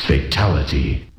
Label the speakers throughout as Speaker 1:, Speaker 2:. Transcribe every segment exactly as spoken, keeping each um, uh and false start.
Speaker 1: Fatality.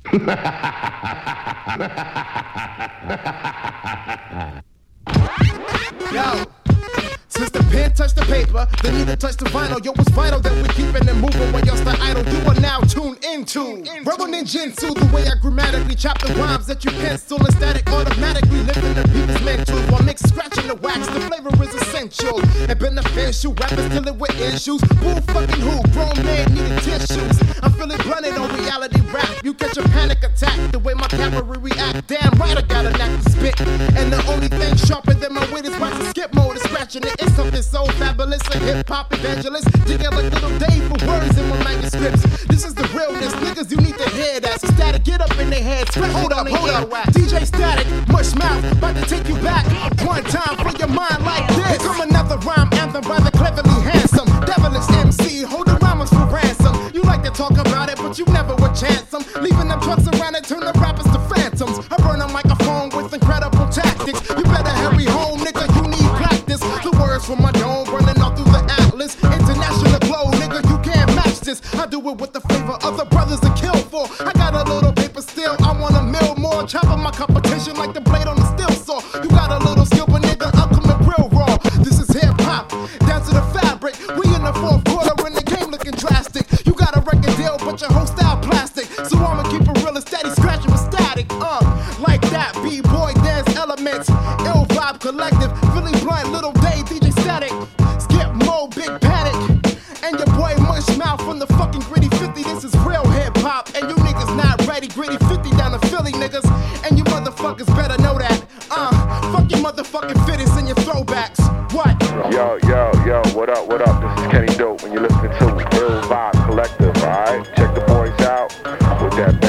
Speaker 2: Yo, since the pen touched the paper, the needle touched the vinyl. Yo, it's vital that we keepin' it moving when you're still idle. You are now tuned into Rebel Ninjutsu, the way I grammatically chop the rhymes that you pencil and static automatically lifting the people's mentals while mix scratching the wax. The flavor is essential and beneficial. Rappers dealing with issues. Bull fucking who? Grown man needing tissues. I'm feeling blunted on reality rap. You catch a panic attack the way my cavalry react. Damn right, I got a knack to spit. And the only thing sharper than my wit is watching skip mode and scratching it. It's something so fabulous, a hip-hop evangelist digging like Little Dave for words in my manuscripts. This is the realness, niggas, you need to hear that. So Static, get up in their heads. Hold up, hold up, D J Static, mush mouth, about to take you back. One time for your mind like this. Here come another rhyme anthem, rather cleverly handsome. Devilish M C, hold the rhymers for ransom. You like to talk about it, but you never would chance them. Leaving them trucks around and turn the rappers to phantoms. I burn a microphone with incredible tactics. You better hurry home, nigga, you need practice. The words from my dome running all through the atlas. International glow, nigga, you can't match this. I do it with the favor of the brothers to kill for. I got a little paper still, I want a mill more. Chopping my competition like the blade on the steel saw. You got a little skill, but nigga, I'm coming real raw. This is hip hop, down to the fabric. We in the fourth quarter and the game looking drastic. You got a record deal, but your whole style plastic. So I'ma keep it real and steady, scratching with static. Uh, like that, B-boy dance elements. Ill vibe collective, Philly Blunt, Little Day, D J Static. Skip Mo, Big Panic. And your boy Mush Mouth from the fucking Gritty fifty. This is real hip hop, and you niggas not ready. Gritty fifty down to Philly, niggas. And you motherfuckers better know that. Uh, fuck your motherfucking fittest and your throwbacks. What?
Speaker 3: Yo, yo, yo, what up, what up? This is Kenny Dope, and you're listening to Ill Vibe Collective, alright? Check the boys out with that